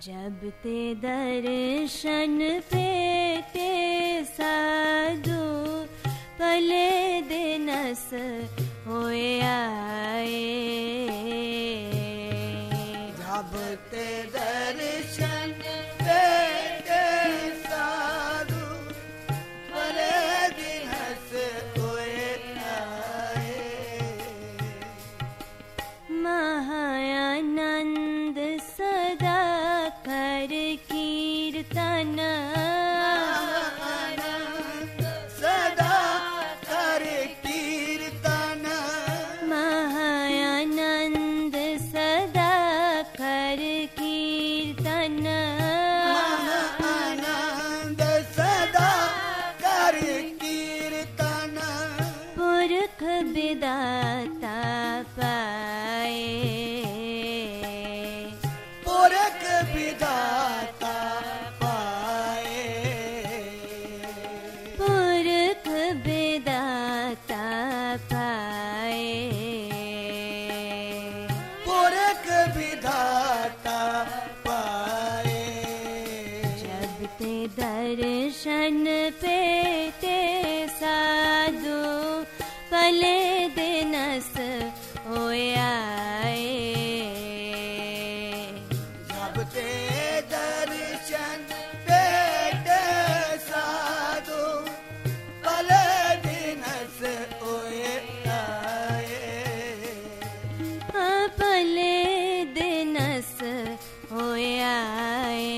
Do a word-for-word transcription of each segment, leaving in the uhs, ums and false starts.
जब ते दर्शन पेटे साधु पले दिनस होए आए। जब ते दर्शन पेटे साधु पले दिनस होए आए। महायानंद सदा कर कीर्तन, सदा कर कीर्तन। महायानंद सदा कर कीर्तन। महानंद सदा कर कीर्तन। पुरख विदाता पाए, पुरख विधाता पाए। पुरख विदाता पाए। पुरख विधाता पाए। जब ते दर्शन पेटे साधु पले दिनस होए आए। जब ते दर्शन पेटे साधु पले दिनस होए आए। हाँ, पले दिनस होए आए।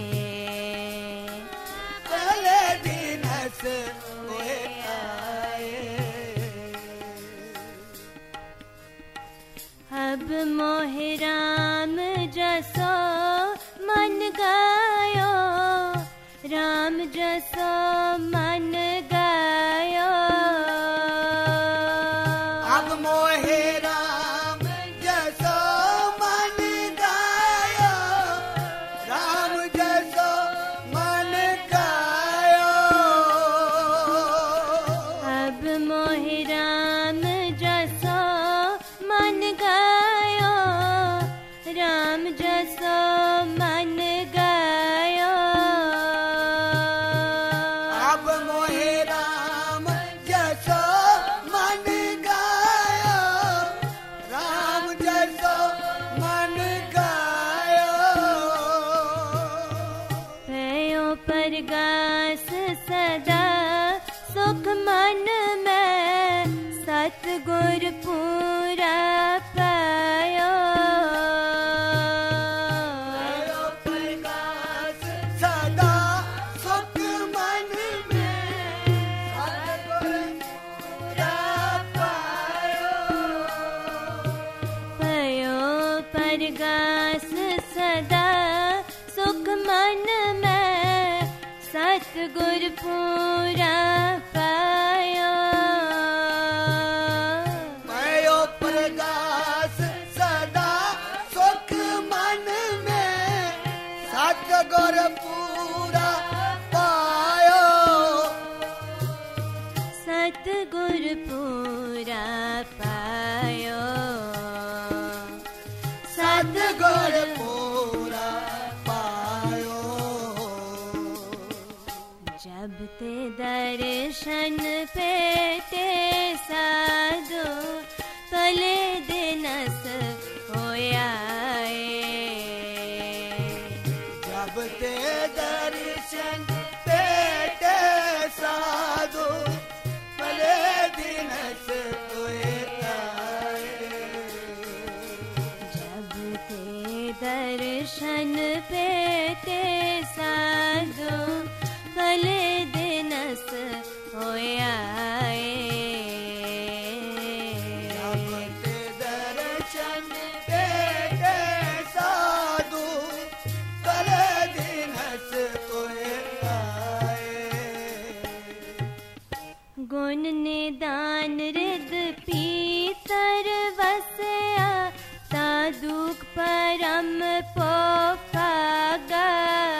पले दिनस होए आए। अब मोहि राम जसो मन गायो, राम जसो मन गायो। अब मोहे राम जसो मन गायो, राम जसो मन गायो। अब मोहि राम जसो मन गायो, राम जसो मन गायो। अब मोहे राम जसो मन गायो, राम जसो मन गायो। भयो परगास सदा सुख मन में, सतगुर पूरा पायो। भयो प्रकाश सदा सुख मन में, सतगुर पूरा पायो। भयो परगास सदा सुख मन में, सतगुर पूरा पायो। भयो प्रकाश सदा सुख मन में, सतगुर पूरा पायो। सतगुर पूरा पायो। सतगुर पूरा पायो। जब ते दर्शन पेटे साधु पले दिनस होए आए। जब ते दर्शन पेटे साधु पले दिनस होए आए। जब ते दर्शन पेटे साधु पले दिनस होए आए। जब ते दर्शन पेटे साधु पले दिनस होए आए। गुण निदान रिद पीतर वसया, ता दुख परम पोपागा।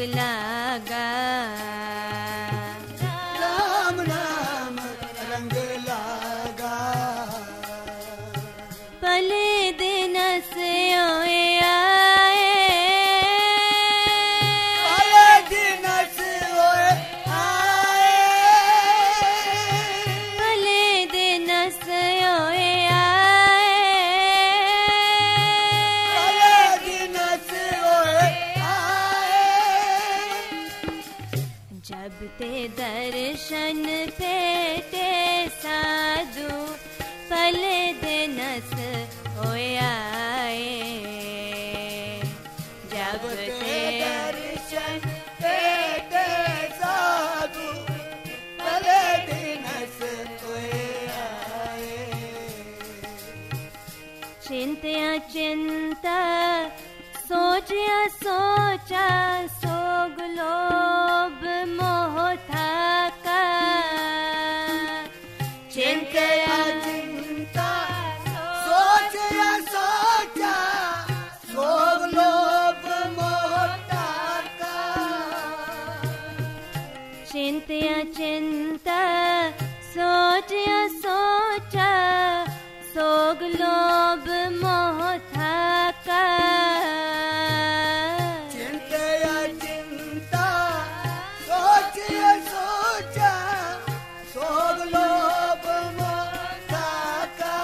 लागा, राम नाम रंग लागा। पले दिन से ओए आए, पले दिन से ओए आए, पले दिन से ओए आए, पले दिन से ओए आए। जब ते दर्शन पे ते साधु, पले दिन से ओए आए। जब ते दर्शन तेरे साधु, पले दिन से ओए आए। चिंतया चिंता, सोचा सोचा, सोग लोभ मोह था का। चिंतया चिंता, सोचा सोचा, सोग लोभ मोह का। चिंतया चिंता, सोचा सोचा, सोग लोभ मोह था का। चिंतया चिंता, सोचा सोचा, सोग लोभ मोह का।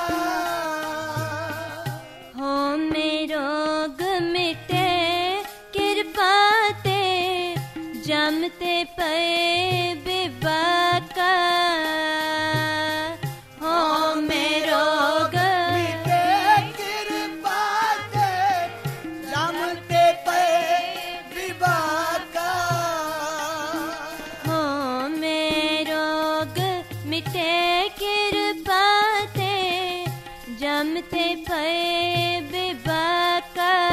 हो में रोग मिटे कृपा ते, जमते पे बिबाका। हो में रोग मिटे कृपा ते, जमते पे विवाका। हो में रोग मिटे कृपा ते, जमते पे बिबाका।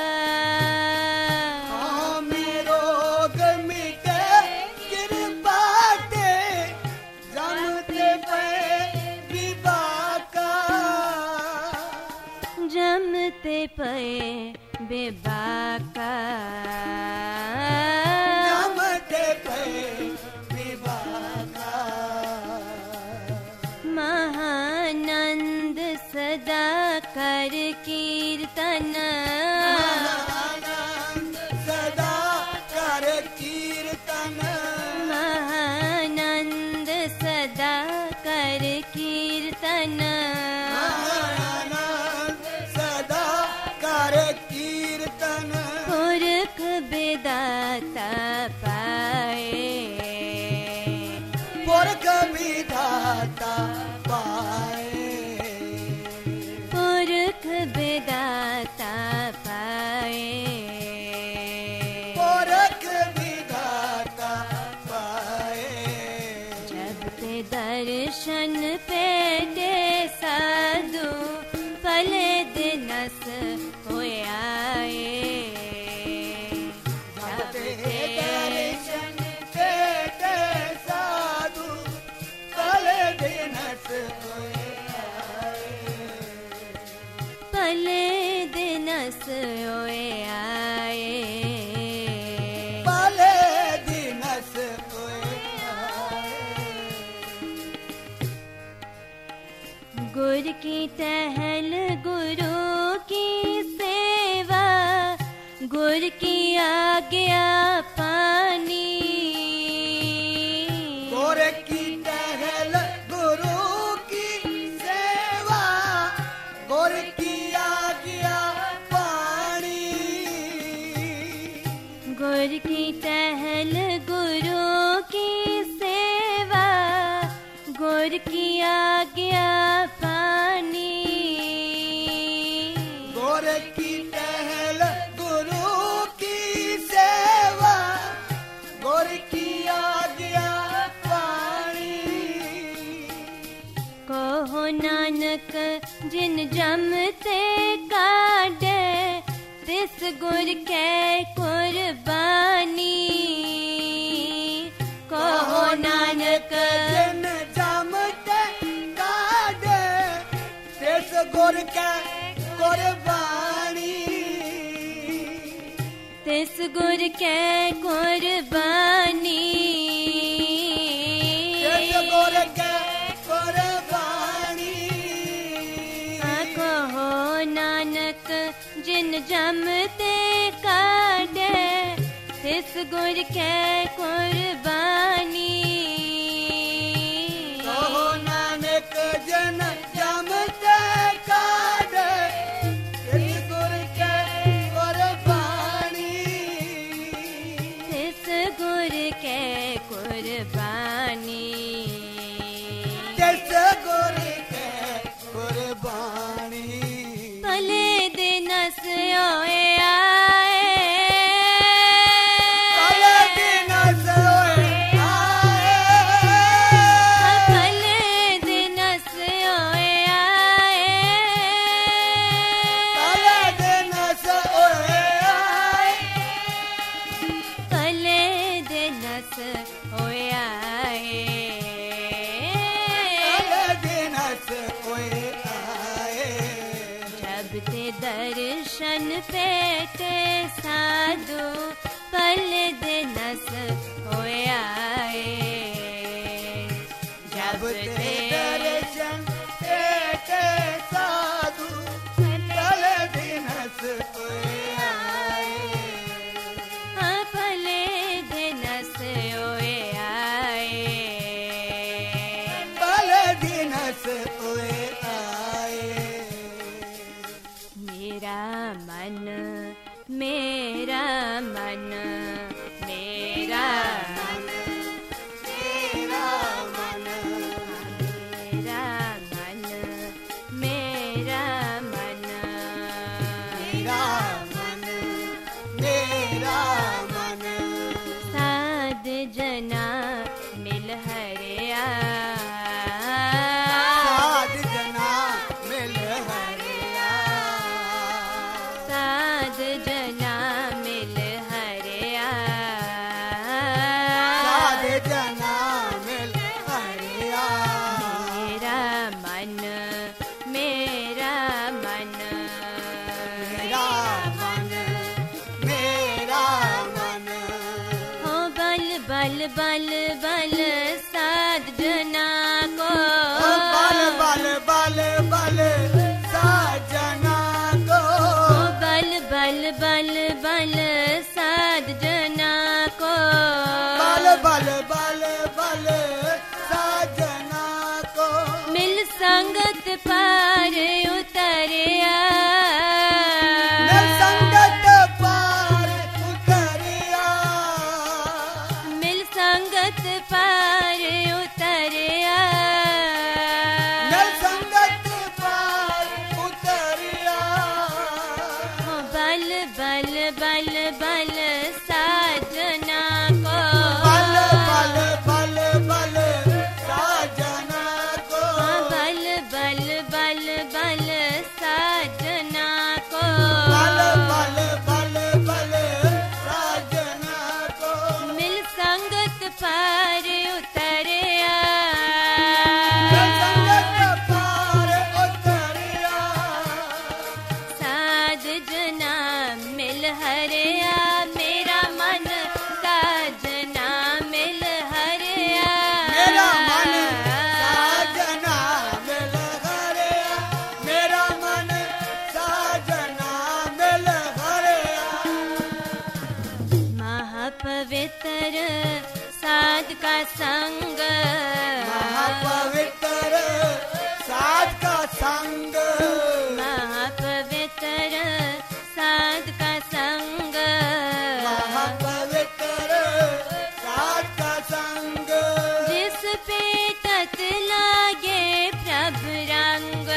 हाँ में रोग मिटे कृपा ते, जमते पे विवाका। जमते पे बेबाका। जमते पे विवाका। महानंद सदा कर कीर्तन, आनंद सदा कर कीर्तन। महानंद सदा कर कीर्तन। आनंद सदा कर कीर्तन। पुरख विदाता पाए, पुरख विधाता पाए। पुरख विदाता पाए। पुरख विधाता पाए। जब ते दर्शन पे ते साधु, पले दिनस होए आए। जब ते दर्शन तेरे साधु, पले दिनस होए आए। पले दिनस होए आए। पले दिनस होए आए। गुर की टहल, गुरु की सेवा, गुर की आज्ञा पानी। गुर की टहल, गुरु की सेवा, गुर की आज्ञा पानी। गुर की टहल, गुरु की सेवा, गुर की आज्ञा पानी। गुर की टहल, गुरु की सेवा, गुर की आज्ञा पानी। कहो नानक जिन जमते काढ़े, तिस गुर के कुर्बानी। कहो नानक जिन जमते काढ़े, तिस गुर के कुर्बानी। तिस गुर कै कुर्बानी तिस गुर कै कुर्बानी कहो नानक जिन जम ते काढ़े तिस गुर कै कुर्बानी कहो नानक जिन जम ते काढ़े तिस गुर कै कुर्बानी तिस गुर कै कुर्बानी तिस गुर कै कुर्बानी भले दिनस ओए आए भले दिनस ओए आए भले दिनस ओए आए भले दिनस ओए आए भले दिनस ओए आए भले दिनस ओए आए जब ते दर्शन पेटे साधु भले दिनस ओए आए जब ते दर्शन पेटे साधु भले दिनस ओए आए हाँ भले दिनस ओए आए भले दिनस ओए आए मेरा मन मेरा मन मेरा मन मेरा मन मेरा मन मेरा मन मेरा मन मेरा मन साध जना मिल हरिया साध जना मिल हरिया साध जना मिल हरिया साध जना मिल हरिया मेरा मन मेरा मन मेरा मन मेरा मन हो बल बल बल बल साध जना को ओ बल बल बल बल साजना को हो बल बल बल बल साध जना को बल बल बल बल साजना को मिल संगत पार उतरिया मिल संगत पार उतरिया मिल संगत पार उतरिया मिल संगत पार उतरिया हो बल बल बल बल साजना को बल बल बल बल साजना को हाँ बल बल बल बल साजना को बल बल बल बल साजना को मिल संगत पार उतरिया मिल संगत पार उतरिया साध जना मिल हरिया मेरा मन साजना मिल हरिया मेरा मन साजना मिल हरिया मेरा मन साजना मिल हरिया महापवित्र साध का संग महापवित्र साध का संग महापवित्र साध का संग महापवित्र साध का संग जिस पे तत लागे प्रभु रंग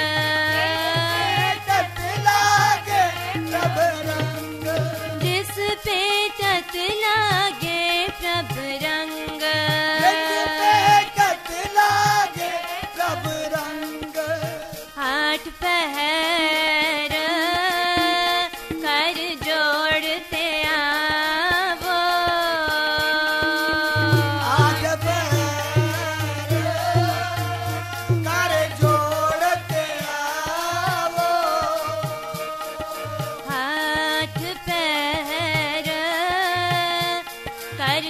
तत लागे प्रभु रंग जिस पे तत लागे प्रभु रंग जिस पे तत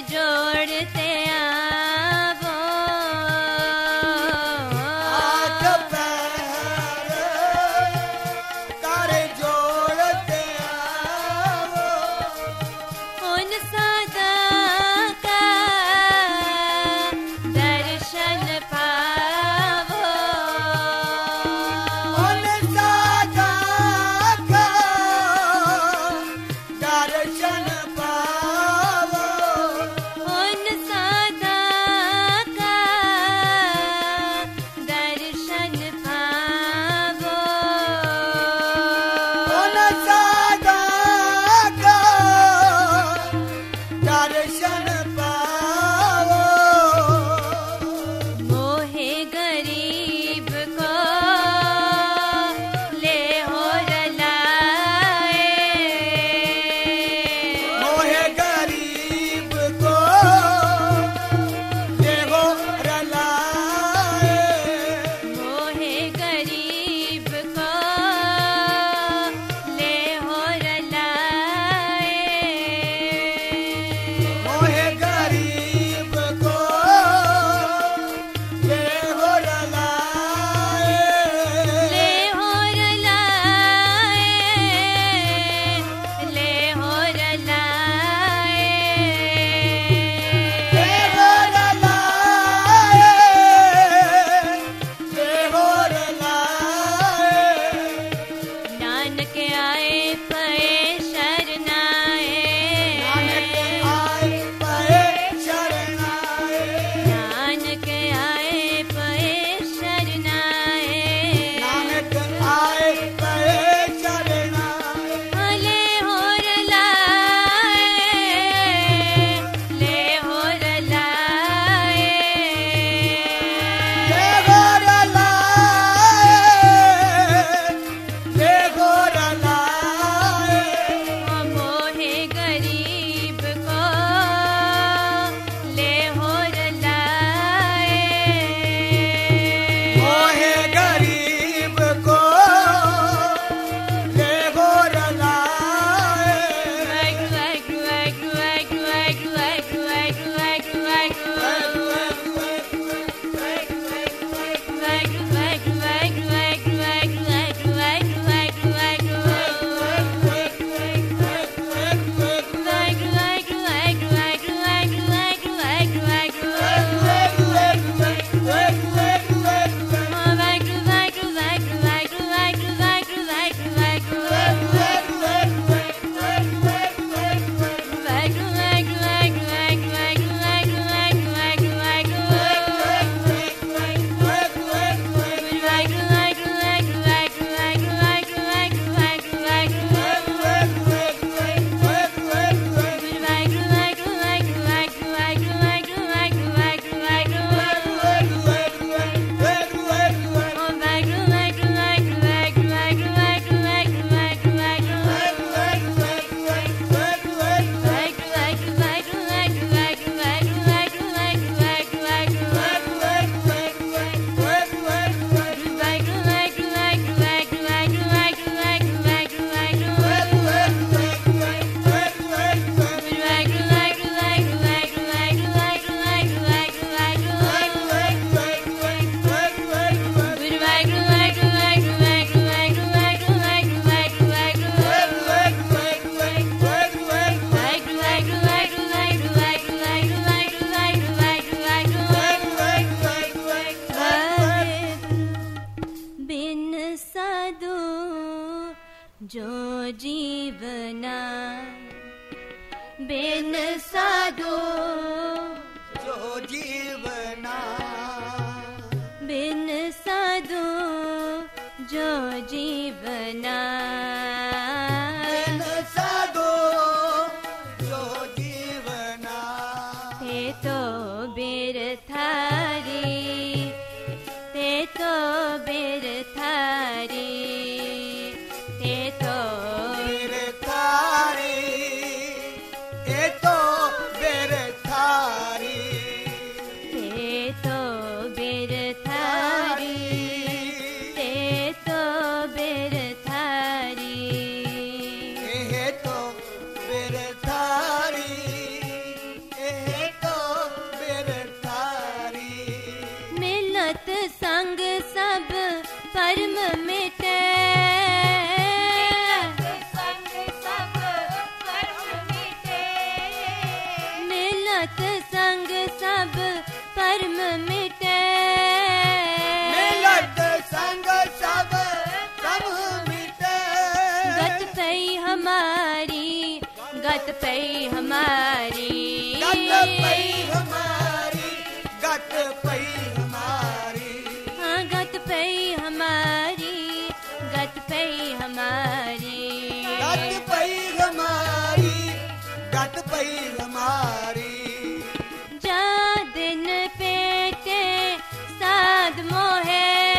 जोड़ते आवो, हाथ पैर कर जोड़ते आवो, उन सदा का दर्शन पावो, उन सादा का दर्शन पावो, उन सदा का दर्शन पावो, उन सादा का दर्शन पावो, मोहे गरीब को ले हो रलाए, मोहे गरीब को देखो रलाए, मोहे गरीब को ले हो रलाए, मोहे गरीब को देखो रलाए, ले हो रलाए, ले हो रलाए, देखो रलाए, देखो रलाए, नानक आए पे शरनाए, नानक आए पे शरणाए, नानक आए पे शरनाए, नानक आए पे शरणाए, ले हो रलाए, ले हो रलाए, देखो रलाए, देखो रलाए, मोहे गरीब को ले हो रलाए, मोहे गरीब को देखो रलाए, वाहिगुरु वाहिगुरु वाहिगुरु वाहिगुरु वाहिगुरु वाहिगुरु वाहिगुरु वाहिगुरु वाहिगुरु वाहिगुरु वाहिगुरु वाहिगुरु वाहिगुरु वाहिगुरु वाहिगुरु वाहिगुरु बिन साधु जो जीवना, बिन साधु जो जीवना, बिन साधु जो जीवना, बिन साधो जो जीवना, ते तो बेर थारी, ते तो बेर थारी, ते तो बेर थारी, ए तो बेर थारी, ते तो बेर थारी, ते तो बेर थारी। पई हमारी, गत पई हमारी, गत पई हमारी, गत पई हमारी, हाँ गत पई हमारी, गत पई हमारी, गत पई हमारी, गत पई हमारी। जा दिन पेटे साध मोहे,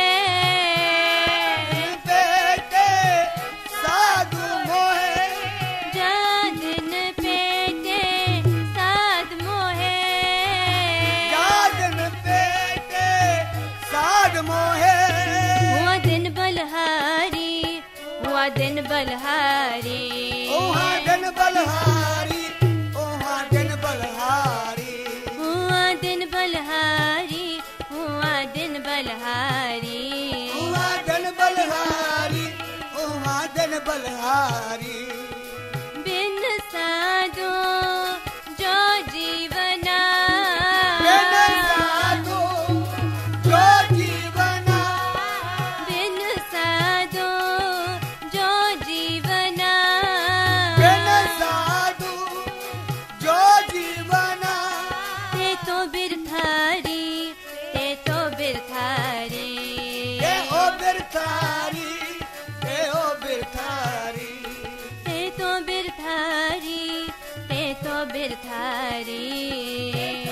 पेटे साधु मोहे, जा दिन पेटे साध मोहे, जागन पेटे साध मोहे। हुआ दिन बलहारी, हुआ दिन बलहारी, ओहा दिन बलहारी, ओहा दिन बलहारी, हुआ दिन बलहारी, हुआ दिन बलहारी, ओहा दिन बलहारी, ओहा दिन बलहारी। बिन साधो जो जीवना, बिन साधु जो जीवना, बिन साधो जो जीवना, बिन साधु जो जीवना। ते तो बिरथारी, ते तो बिरथारी, ए ओ बिरथारी, ए ओ बिरथारी, ते तो बिरथारी, ते तो बिरथारी।